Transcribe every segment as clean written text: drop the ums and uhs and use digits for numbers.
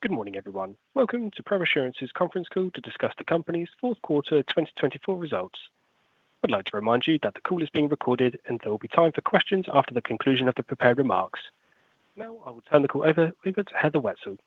Good morning, everyone. Welcome to ProAssurance's conference call to discuss the company's fourth quarter 2024 results. I'd like to remind you that the call is being recorded and there will be time for questions after the conclusion of the prepared remarks. Now, I will turn the call over to Heather Wetzel.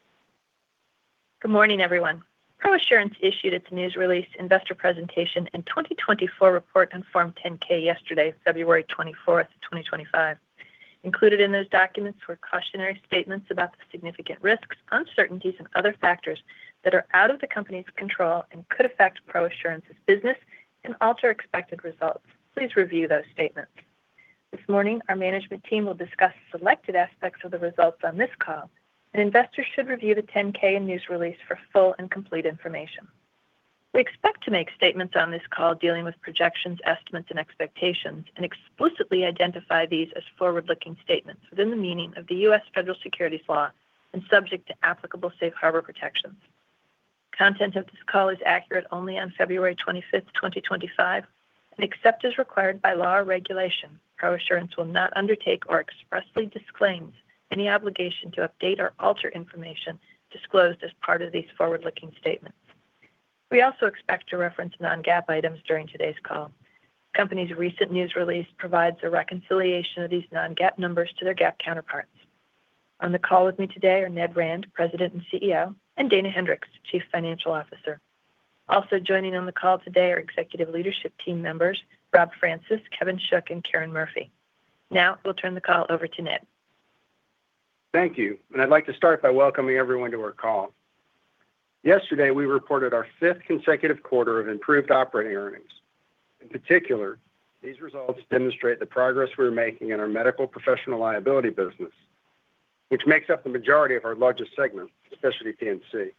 Good morning, everyone. ProAssurance issued its news release, investor presentation, and 2024 report on Form 10-K yesterday, February 24th, 2025. Included in those documents were cautionary statements about the significant risks, uncertainties, and other factors that are out of the company's control and could affect ProAssurance's business and alter expected results. Please review those statements. This morning, our management team will discuss selected aspects of the results on this call, and investors should review the 10-K and news release for full and complete information. We expect to make statements on this call dealing with projections, estimates, and expectations, and explicitly identify these as forward-looking statements within the meaning of the U.S. federal securities law and subject to applicable safe harbor protections. Content of this call is accurate only on February 25th, 2025, and except as required by law or regulation, ProAssurance will not undertake or expressly disclaims any obligation to update or alter information disclosed as part of these forward-looking statements. We also expect to reference non-GAAP items during today's call. The company's recent news release provides a reconciliation of these non-GAAP numbers to their GAAP counterparts. On the call with me today are Ned Rand, President and CEO, and Dana Hendricks, Chief Financial Officer. Also joining on the call today are executive leadership team members Rob Francis, Kevin Shook, and Karen Murphy. Now, we'll turn the call over to Ned. Thank you, and I'd like to start by welcoming everyone to our call. Yesterday, we reported our fifth consecutive quarter of improved operating earnings. In particular, these results demonstrate the progress we're making in our medical professional liability business, which makes up the majority of our largest segment, Specialty P&C.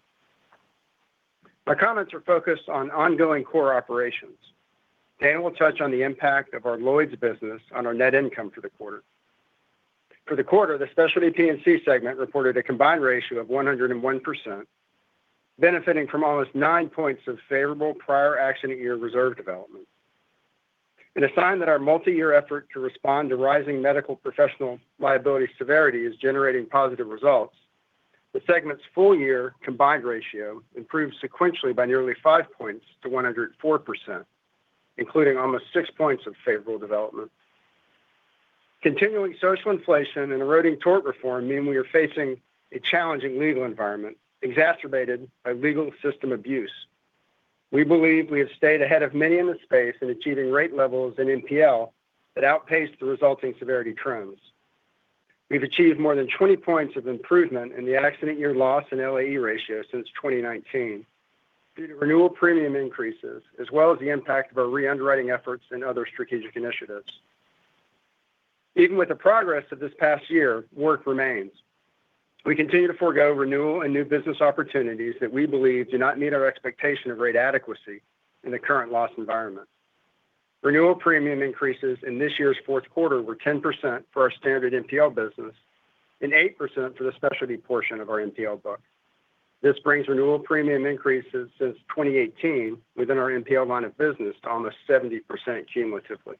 My comments are focused on ongoing core operations. Dana will touch on the impact of our Lloyd's business on our net income for the quarter. For the quarter, the Specialty P&C segment reported a combined ratio of 101%, benefiting from almost 9 points of favorable prior accident year reserve development. In a sign that our multi-year effort to respond to rising medical professional liability severity is generating positive results, the segment's full-year combined ratio improved sequentially by nearly 5 points to 104%, including almost 6 points of favorable development. Continuing social inflation and eroding tort reform mean we are facing a challenging legal environment, exacerbated by legal system abuse. We believe we have stayed ahead of many in the space in achieving rate levels in NPL that outpaced the resulting severity trends. We've achieved more than 20 points of improvement in the accident year loss and LAE ratio since 2019 due to renewal premium increases, as well as the impact of our re-underwriting efforts and other strategic initiatives. Even with the progress of this past year, work remains. We continue to forego renewal and new business opportunities that we believe do not meet our expectation of rate adequacy in the current loss environment. Renewal premium increases in this year's fourth quarter were 10% for our standard NPL business and 8% for the specialty portion of our NPL book. This brings renewal premium increases since 2018 within our NPL line of business to almost 70% cumulatively.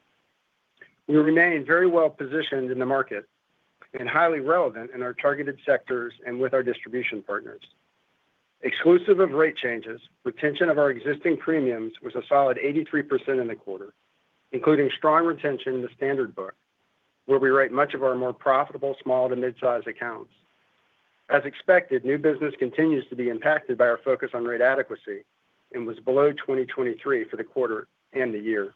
We remain very well positioned in the market and highly relevant in our targeted sectors and with our distribution partners. Exclusive of rate changes, retention of our existing premiums was a solid 83% in the quarter, including strong retention in the standard book, where we write much of our more profitable small to mid-size accounts. As expected, new business continues to be impacted by our focus on rate adequacy and was below 2023 for the quarter and the year.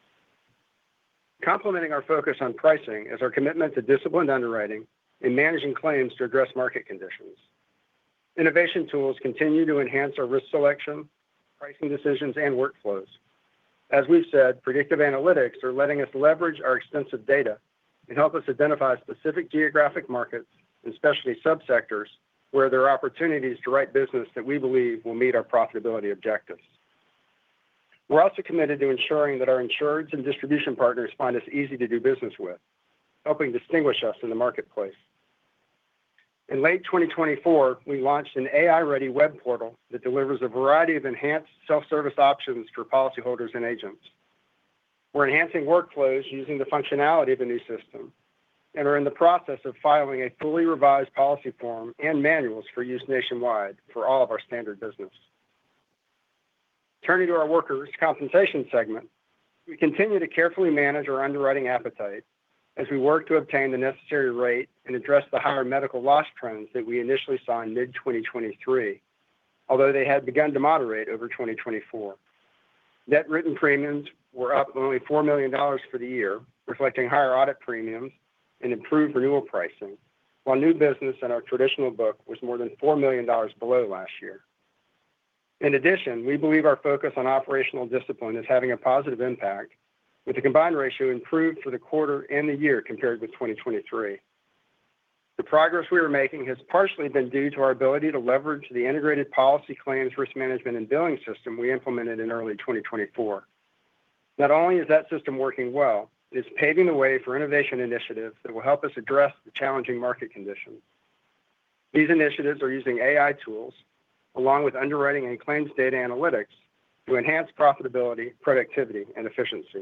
Complementing our focus on pricing is our commitment to disciplined underwriting and managing claims to address market conditions. Innovation tools continue to enhance our risk selection, pricing decisions, and workflows. As we've said, predictive analytics are letting us leverage our extensive data and help us identify specific geographic markets and specialty subsectors where there are opportunities to write business that we believe will meet our profitability objectives. We're also committed to ensuring that our insureds and distribution partners find us easy to do business with, helping distinguish us in the marketplace. In late 2024, we launched an AI-ready web portal that delivers a variety of enhanced self-service options for policyholders and agents. We're enhancing workflows using the functionality of the new system and are in the process of filing a fully revised policy form and manuals for use nationwide for all of our standard business. Turning to our workers' compensation segment, we continue to carefully manage our underwriting appetite as we work to obtain the necessary rate and address the higher medical loss trends that we initially saw in mid-2023, although they had begun to moderate over 2024. Net written premiums were up only $4 million for the year, reflecting higher audit premiums and improved renewal pricing, while new business in our traditional book was more than $4 million below last year. In addition, we believe our focus on operational discipline is having a positive impact, with the combined ratio improved for the quarter and the year compared with 2023. The progress we are making has partially been due to our ability to leverage the integrated policy claims risk management and billing system we implemented in early 2024. Not only is that system working well, it is paving the way for innovation initiatives that will help us address the challenging market conditions. These initiatives are using AI tools, along with underwriting and claims data analytics, to enhance profitability, productivity, and efficiency.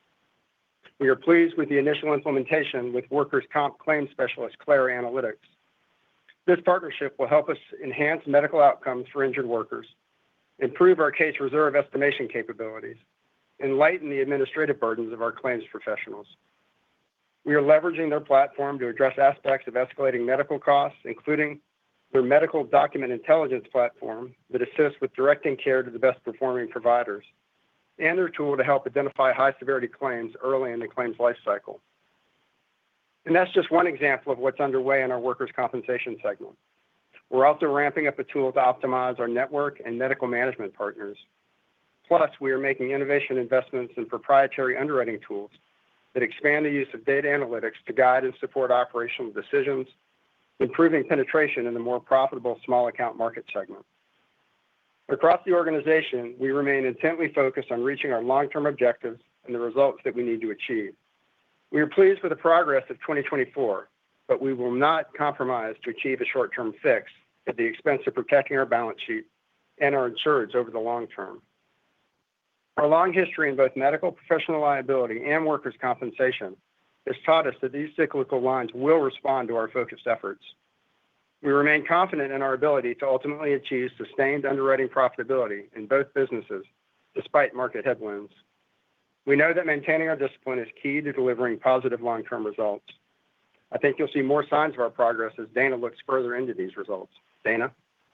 We are pleased with the initial implementation with workers' comp claims specialist Claire Analytics. This partnership will help us enhance medical outcomes for injured workers, improve our case reserve estimation capabilities, and lighten the administrative burdens of our claims professionals. We are leveraging their platform to address aspects of escalating medical costs, including their medical document intelligence platform that assists with directing care to the best performing providers, and their tool to help identify high-severity claims early in the claims lifecycle. And that's just one example of what's underway in our workers' compensation segment. We're also ramping up a tool to optimize our network and medical management partners. Plus, we are making innovation investments in proprietary underwriting tools that expand the use of data analytics to guide and support operational decisions, improving penetration in the more profitable small account market segment. Across the organization, we remain intently focused on reaching our long-term objectives and the results that we need to achieve. We are pleased with the progress of 2024, but we will not compromise to achieve a short-term fix at the expense of protecting our balance sheet and our insureds over the long term. Our long history in both medical, professional liability, and workers' compensation has taught us that these cyclical lines will respond to our focused efforts. We remain confident in our ability to ultimately achieve sustained underwriting profitability in both businesses, despite market headwinds. We know that maintaining our discipline is key to delivering positive long-term results. I think you'll see more signs of our progress as Dana looks further into these results. Dana?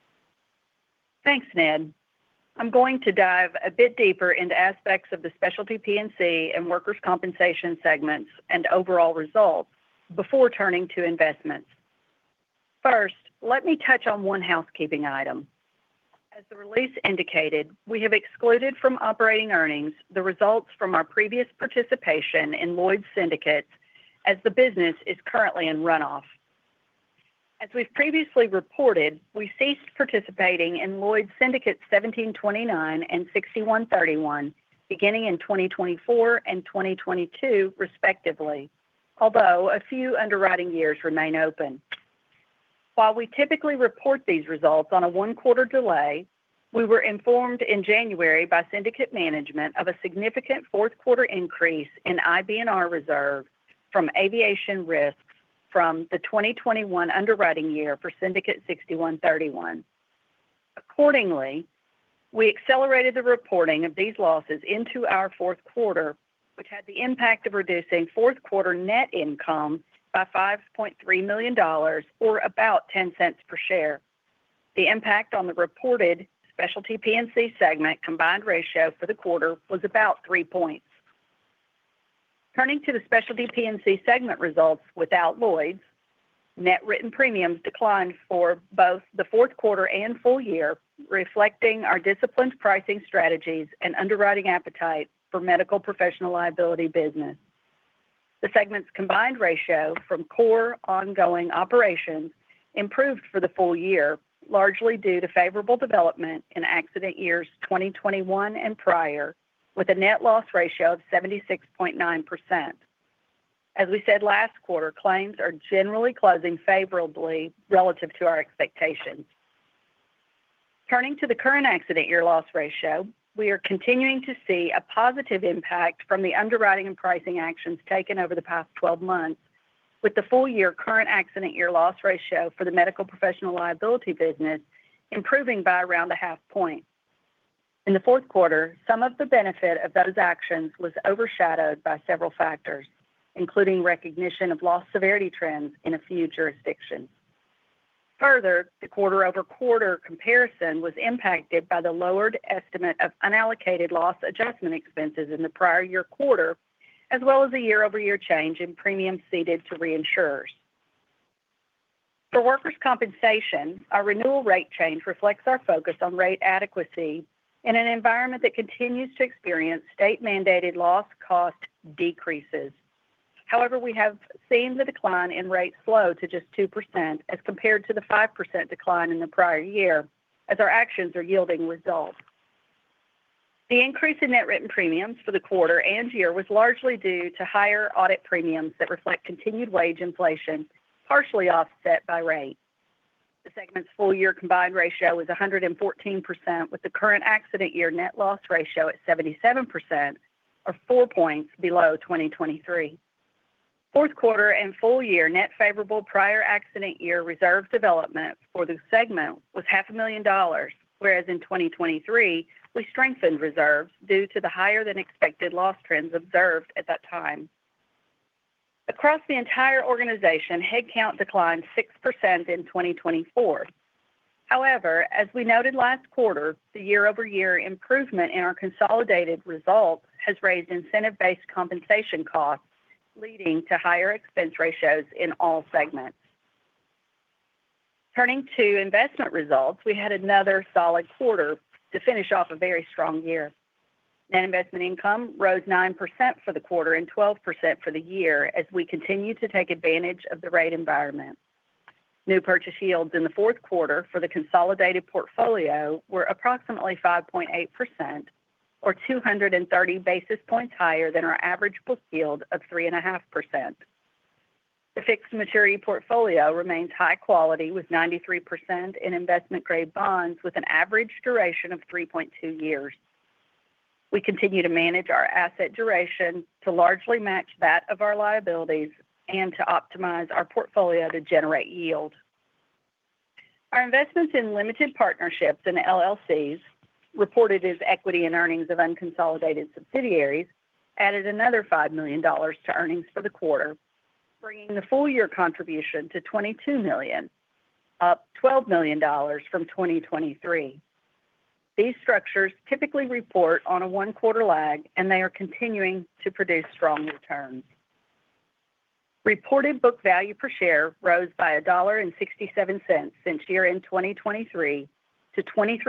Thanks, Ned. I'm going to dive a bit deeper into aspects of the specialty P&C and workers' compensation segments and overall results before turning to investments. First, let me touch on one housekeeping item. As the release indicated, we have excluded from operating earnings the results from our previous participation in Lloyd's Syndicates, as the business is currently in runoff. As we've previously reported, we ceased participating in Lloyd's Syndicates 1729 and 6131 beginning in 2024 and 2022, respectively, although a few underwriting years remain open. While we typically report these results on a one-quarter delay, we were informed in January by Syndicate Management of a significant fourth-quarter increase in IBNR reserve from aviation risks from the 2021 underwriting year for Syndicate 6131. Accordingly, we accelerated the reporting of these losses into our fourth quarter, which had the impact of reducing fourth-quarter net income by $5.3 million, or about 10 cents per share. The impact on the reported specialty P&C segment combined ratio for the quarter was about 3 points. Turning to the specialty P&C segment results without Lloyd's, net written premiums declined for both the fourth quarter and full year, reflecting our disciplined pricing strategies and underwriting appetite for medical professional liability business. The segment's combined ratio from core ongoing operations improved for the full year, largely due to favorable development in accident years 2021 and prior, with a net loss ratio of 76.9%. As we said last quarter, claims are generally closing favorably relative to our expectations. Turning to the current accident year loss ratio, we are continuing to see a positive impact from the underwriting and pricing actions taken over the past 12 months, with the full-year current accident year loss ratio for the medical professional liability business improving by around a half point. In the fourth quarter, some of the benefit of those actions was overshadowed by several factors, including recognition of loss severity trends in a few jurisdictions. Further, the quarter-over-quarter comparison was impacted by the lowered estimate of unallocated loss adjustment expenses in the prior year quarter, as well as a year-over-year change in premiums ceded to reinsurers. For workers' compensation, our renewal rate change reflects our focus on rate adequacy in an environment that continues to experience state-mandated loss cost decreases. However, we have seen the decline in rates slow to just 2% as compared to the 5% decline in the prior year, as our actions are yielding results. The increase in net written premiums for the quarter and year was largely due to higher audit premiums that reflect continued wage inflation, partially offset by rate. The segment's full-year combined ratio was 114%, with the current accident year net loss ratio at 77%, or 4 points below 2023. Fourth quarter and full-year net favorable prior accident year reserve development for the segment was $500,000, whereas in 2023, we strengthened reserves due to the higher-than-expected loss trends observed at that time. Across the entire organization, headcount declined 6% in 2024. However, as we noted last quarter, the year-over-year improvement in our consolidated results has raised incentive-based compensation costs, leading to higher expense ratios in all segments. Turning to investment results, we had another solid quarter to finish off a very strong year. Net investment income rose 9% for the quarter and 12% for the year as we continue to take advantage of the rate environment. New purchase yields in the fourth quarter for the consolidated portfolio were approximately 5.8%, or 230 basis points higher than our average book yield of 3.5%. The fixed maturity portfolio remains high quality, with 93% in investment-grade bonds with an average duration of 3.2 years. We continue to manage our asset duration to largely match that of our liabilities and to optimize our portfolio to generate yield. Our investments in limited partnerships and LLCs, reported as equity and earnings of unconsolidated subsidiaries, added another $5 million to earnings for the quarter, bringing the full-year contribution to $22 million, up $12 million from 2023. These structures typically report on a one-quarter lag, and they are continuing to produce strong returns. Reported book value per share rose by $1.67 since year-end 2023 to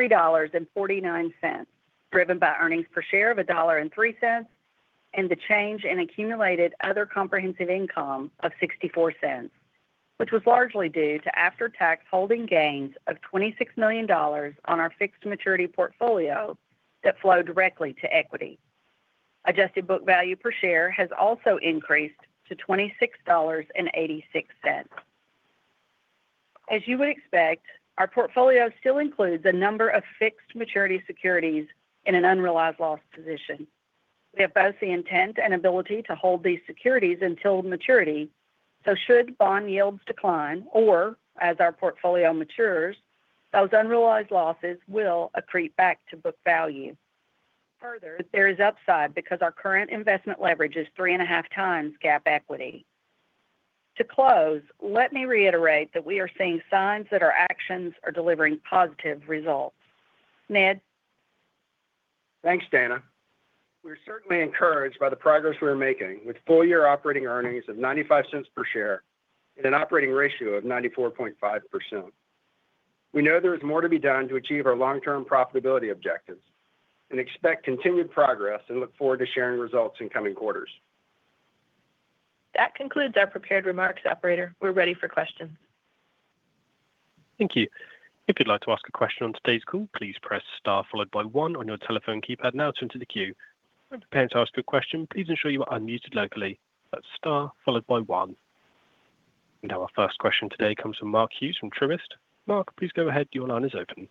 $23.49, driven by earnings per share of $1.03 and the change in accumulated other comprehensive income of $0.64, which was largely due to after-tax holding gains of $26 million on our fixed maturity portfolio that flowed directly to equity. Adjusted book value per share has also increased to $26.86. As you would expect, our portfolio still includes a number of fixed maturity securities in an unrealized loss position. We have both the intent and ability to hold these securities until maturity, so should bond yields decline or as our portfolio matures, those unrealized losses will accrete back to book value. Further, there is upside because our current investment leverage is 3.5 times GAAP equity. To close, let me reiterate that we are seeing signs that our actions are delivering positive results. Ned? Thanks, Dana. We're certainly encouraged by the progress we're making with full-year operating earnings of 95 cents per share and an operating ratio of 94.5%. We know there is more to be done to achieve our long-term profitability objectives and expect continued progress and look forward to sharing results in coming quarters. That concludes our prepared remarks, operator. We're ready for questions. Thank you. If you'd like to ask a question on today's call, please press star followed by 1 on your telephone keypad now to enter the queue. When preparing to ask a question, please ensure you are unmuted locally. That's star followed by 1. And our first question today comes from Mark Hughes from Truist. Mark, please go ahead. Your line is open.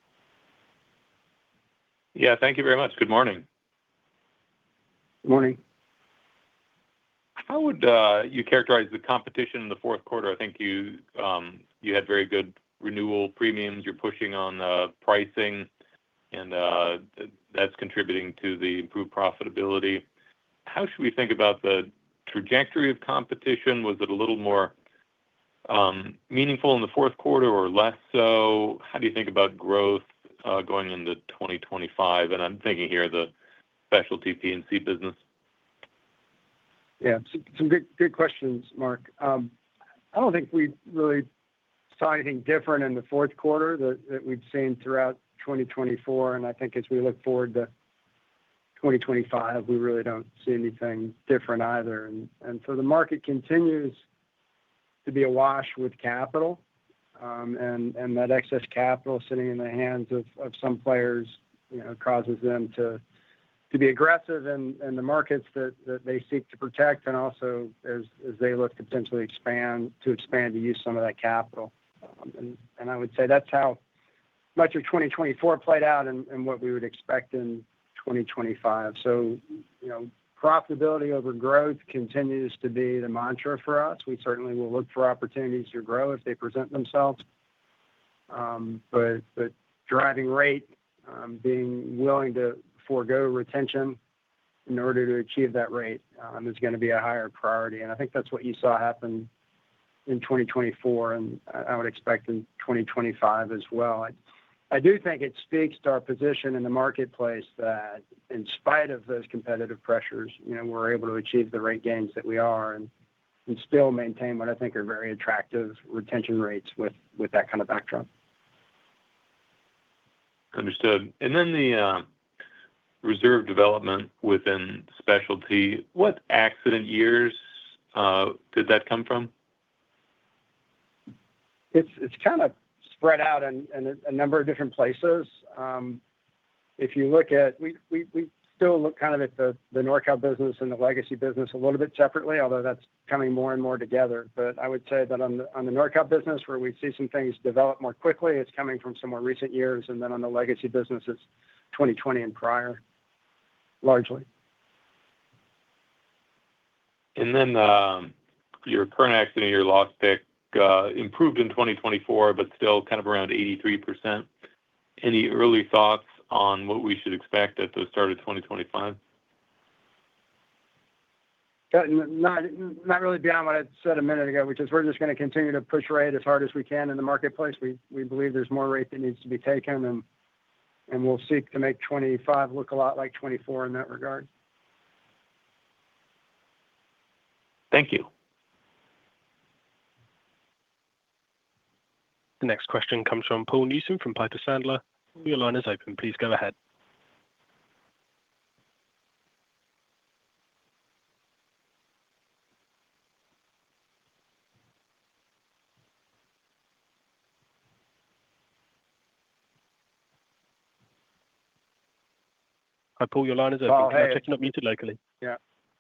Yeah, thank you very much. Good morning. Good morning. How would you characterize the competition in the fourth quarter? I think you had very good renewal premiums. You're pushing on pricing, and that's contributing to the improved profitability. How should we think about the trajectory of competition? Was it a little more meaningful in the fourth quarter or less so? How do you think about growth going into 2025? And I'm thinking here the specialty P&C business. Yeah, some good questions, Mark. I don't think we really saw anything different in the fourth quarter that we've seen throughout 2024. And I think as we look forward to 2025, we really don't see anything different either. And so the market continues to be awash with capital, and that excess capital sitting in the hands of some players, causes them to be aggressive in the markets that they seek to protect, and also as they look to potentially expand to use some of that capital. And I would say that's how much of 2024 played out and what we would expect in 2025. So, profitability over growth continues to be the mantra for us. We certainly will look for opportunities to grow if they present themselves. But driving rate, being willing to forego retention in order to achieve that rate is going to be a higher priority. And I think that's what you saw happen in 2024, and I would expect in 2025 as well. I do think it speaks to our position in the marketplace that in spite of those competitive pressures, we're able to achieve the rate gains that we are and still maintain what I think are very attractive retention rates with that kind of backdrop. Understood. And then the reserve development within specialty, what accident years did that come from? It's kind of spread out in a number of different places. If you look at, we still look kind of at the NorCal business and the legacy business a little bit separately, although that's coming more and more together. But I would say that on the NorCal business, where we see some things develop more quickly, it's coming from some more recent years. And then on the legacy business, it's 2020 and prior, largely. And then your current accident year loss pick improved in 2024, but still kind of around 83%. Any early thoughts on what we should expect at the start of 2025? Not really beyond what I said a minute ago, which is we're just going to continue to push rate as hard as we can in the marketplace. We believe there's more rate that needs to be taken, and we'll seek to make 25 look a lot like 24 in that regard. Thank you. The next question comes from Paul Newsome from Piper Sandler. Your line is open. Please go ahead. Hi, Paul. Your line is open. Can I check you're not muted locally? Yeah.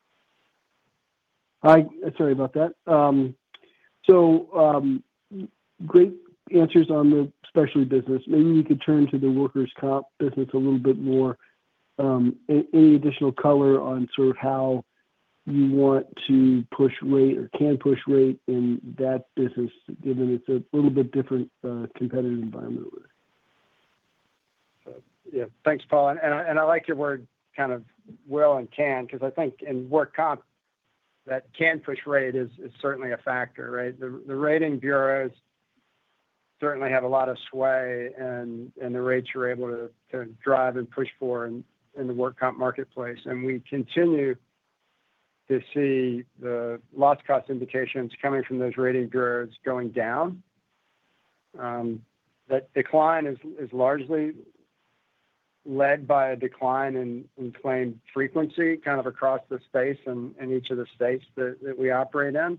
Hi. Sorry about that. Great answers on the specialty business. Maybe we could turn to the workers' comp business a little bit more. Any additional color on sort of how you want to push rate or can push rate in that business, given it's a little bit different competitive environment? Yeah. Thanks, Paul. And I like your word kind of will and can, because I think in work comp, that can push rate is certainly a factor, right? The rating bureaus certainly have a lot of sway and the rates you're able to drive and push for in the work comp marketplace. And we continue to see the loss cost indications coming from those rating bureaus going down. That decline is largely led by a decline in claim frequency kind of across the space and in each of the states that we operate in.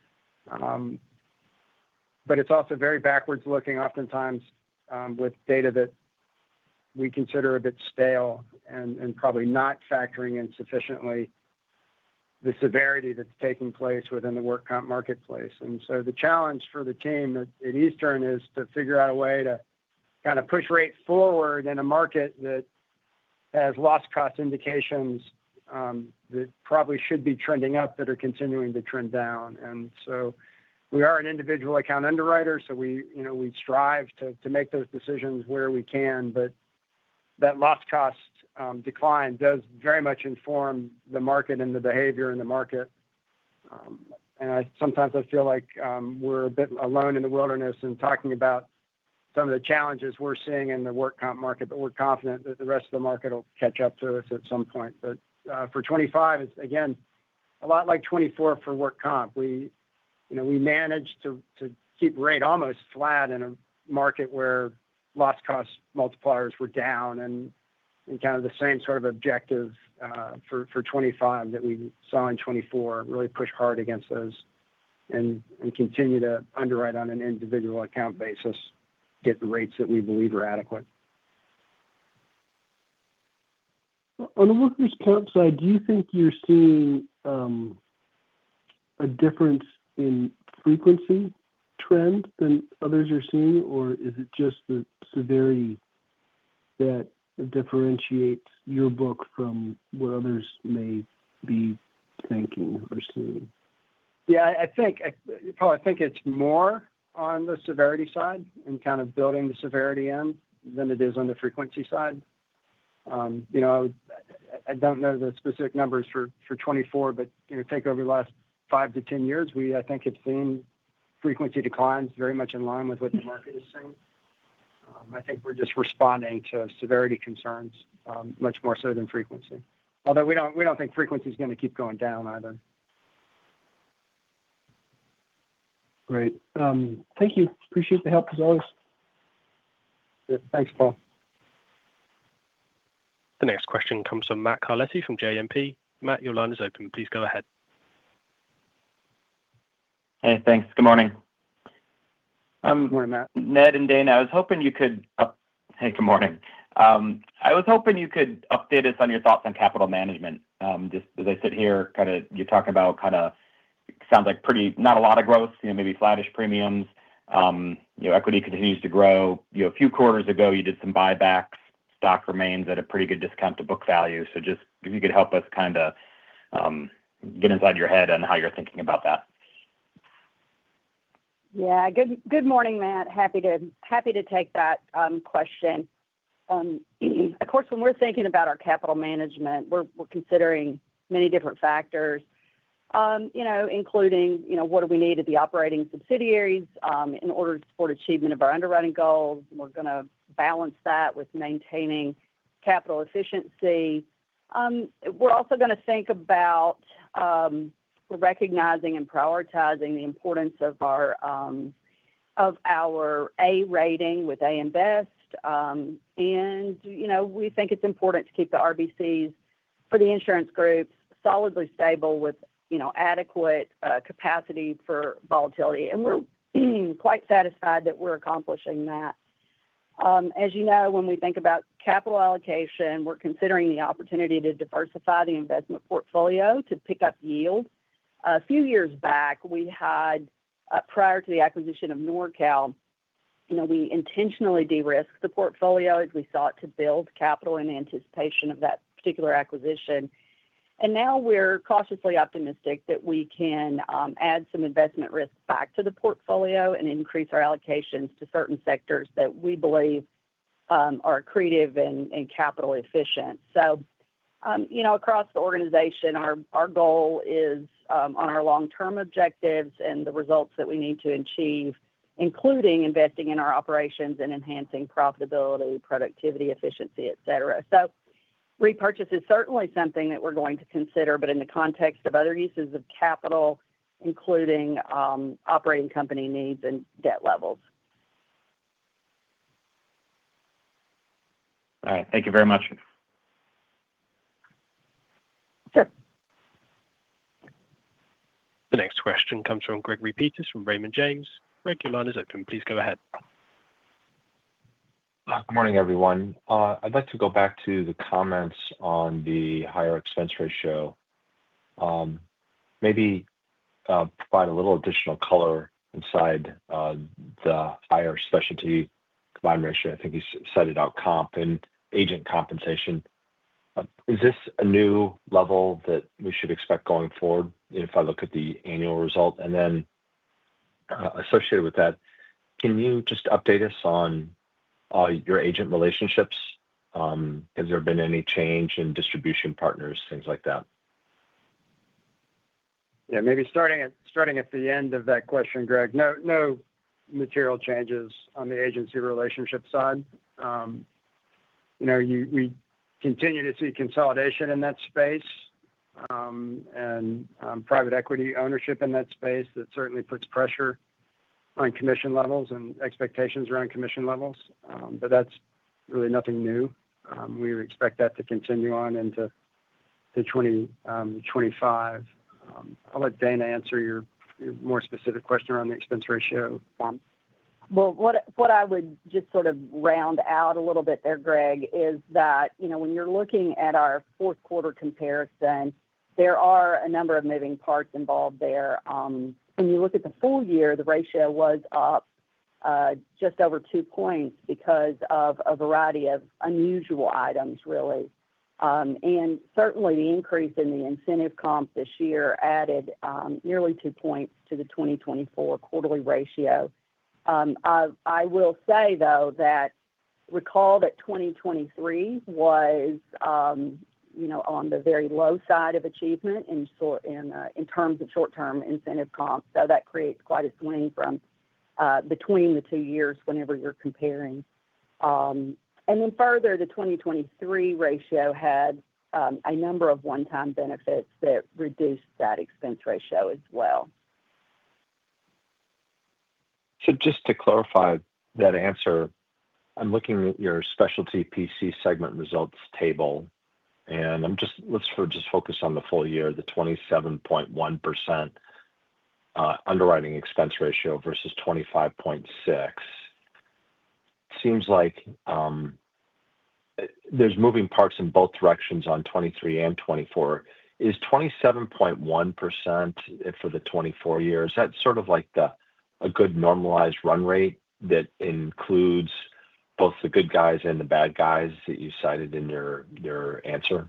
But it's also very backwards looking oftentimes with data that we consider a bit stale and probably not factoring in sufficiently the severity that's taking place within the work comp marketplace. And so the challenge for the team at Eastern is to figure out a way to kind of push rate forward in a market that has loss cost indications that probably should be trending up that are continuing to trend down. And so we are an individual account underwriter, so we strive to make those decisions where we can, but that loss cost decline does very much inform the market and the behavior in the market. And sometimes I feel like we're a bit alone in the wilderness in talking about some of the challenges we're seeing in the work comp market, but we're confident that the rest of the market will catch up to us at some point. But for 25, it's again a lot like 24 for work comp. We managed to keep rate almost flat in a market where loss cost multipliers were down, and kind of the same sort of objective for 25 that we saw in 24. Really push hard against those, and continue to underwrite on an individual account basis, get the rates that we believe are adequate. On the workers' comp side, do you think you're seeing a difference in frequency trend than others are seeing, or is it just the severity that differentiates your book from what others may be thinking or seeing? Yeah, I think it's more on the severity side and kind of building the severity in than it is on the frequency side. I don't know the specific numbers for 24, but take over the last 5 to 10 years, I think have seen frequency declines very much in line with what the market is seeing. I think we're just responding to severity concerns much more so than frequency. Although we don't think frequency is going to keep going down either. Great. Thank you. Appreciate the help as always. Yeah, thanks, Paul. The next question comes from Matt Carletti from JMP. Matt, your line is open. Please go ahead. Hey, thanks. Good morning. Good morning, Matt. Ned and Dana, I was hoping you could. Hey, good morning. I was hoping you could update us on your thoughts on capital management. Just as I sit here, kind of you're talking about sounds like not a lot of growth, maybe flattish premiums. Equity continues to grow. A few quarters ago, you did some buybacks. Stock remains at a pretty good discount to book value. So just if you could help us kind of get inside your head on how you're thinking about that. Yeah. Good morning, Matt. Happy to take that question. Of course, when we're thinking about our capital management, we're considering many different factors, including what do we need at the operating subsidiaries in order to support achievement of our underwriting goals. We're going to balance that with maintaining capital efficiency. We're also going to think about recognizing and prioritizing the importance of our A rating with AM Best. And we think it's important to keep the RBCs for the insurance groups solidly stable with adequate capacity for volatility. And we're quite satisfied that we're accomplishing that. As you know, when we think about capital allocation, we're considering the opportunity to diversify the investment portfolio to pick up yield. A few years back, we had, prior to the acquisition of NorCal, we intentionally de-risked the portfolio as we sought to build capital in anticipation of that particular acquisition. And now we're cautiously optimistic that we can add some investment risk back to the portfolio and increase our allocations to certain sectors that we believe are accretive and capital efficient. So, across the organization, our goal is on our long-term objectives and the results that we need to achieve, including investing in our operations and enhancing profitability, productivity, efficiency, et cetera. So repurchase is certainly something that we're going to consider, but in the context of other uses of capital, including operating company needs and debt levels. All right. Thank you very much. Sure. The next question comes from Gregory Peters from Raymond James. Greg, your line is open. Please go ahead. Good morning, everyone. I'd like to go back to the comments on the higher expense ratio. Maybe provide a little additional color inside the higher specialty combined ratio. I think you cited out comp and agent compensation. Is this a new level that we should expect going forward if I look at the annual result? And then associated with that, can you just update us on your agent relationships? Has there been any change in distribution partners, things like that? Yeah, maybe starting at the end of that question, Greg. No material changes on the agency relationship side. We continue to see consolidation in that space, and private equity ownership in that space that certainly puts pressure on commission levels and expectations around commission levels. But that's really nothing new. We expect that to continue on into 2025. I'll let Dana answer your more specific question around the expense ratio. Well, what I would just sort of round out a little bit there, Greg, is that, when you're looking at our fourth quarter comparison, there are a number of moving parts involved there. When you look at the full year, the ratio was up just over 2 points because of a variety of unusual items, really. And certainly the increase in the incentive comp this year added nearly 2 points to the 2024 quarterly ratio. I will say, though, that recall that 2023 was, on the very low side of achievement in terms of short-term incentive comp. So that creates quite a swing from between the 2 years whenever you're comparing. And then further, the 2023 ratio had a number of one-time benefits that reduced that expense ratio as well. So just to clarify that answer, I'm looking at your specialty PC segment results table, and let's focus on the full year, the 27.1% underwriting expense ratio versus 25.6. Seems like there's moving parts in both directions on 23 and 24. Is 27.1% for the 24 year? Is that sort of like a good normalized run rate that includes both the good guys and the bad guys that you cited in your answer?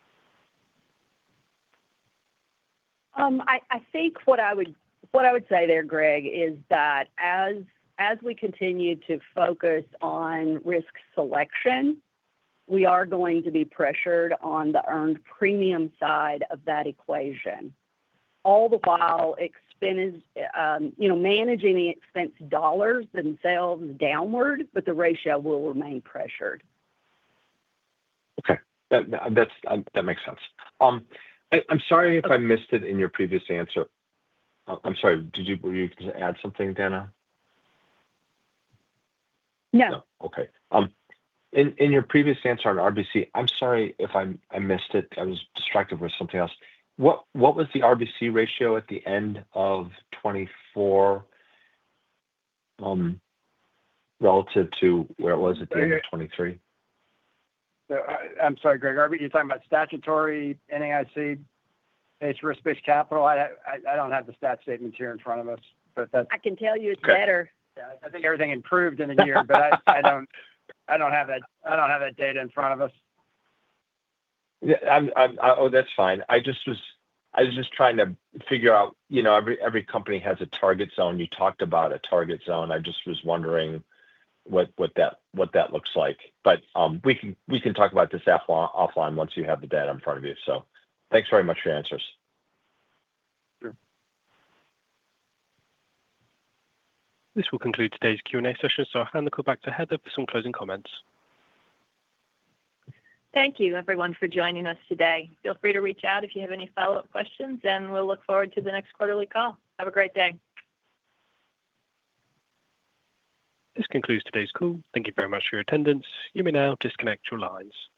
I think what I would say there, Greg, is that as we continue to focus on risk selection, we are going to be pressured on the earned premium side of that equation. All the while, managing the expense dollars themselves downward, but the ratio will remain pressured. Okay, that makes sense. I'm sorry if I missed it in your previous answer. I'm sorry. Were you going to add something, Dana? No. Okay. In your previous answer on RBC, I'm sorry if I missed it. I was distracted with something else. What was the RBC ratio at the end of 24 relative to where it was at the end of 23? I'm sorry, Greg. You're talking about statutory NAIC based risk-based capital? I don't have the stat statements here in front of us, but I can tell you it's better. Yeah, I think everything improved in a year, but I don't have that. I don't have that data in front of us. Yeah, that's fine. I was just trying to figure out. Every company has a target zone. You talked about a target zone. I just was wondering what that looks like. But we can talk about this offline once you have the data in front of you. So thanks very much for your answers. Sure. This will conclude today's Q&A session. So I'll hand the call back to Heather for some closing comments. Thank you, everyone, for joining us today. Feel free to reach out if you have any follow-up questions, and we'll look forward to the next quarterly call. Have a great day. This concludes today's call. Thank you very much for your attendance. You may now disconnect your lines.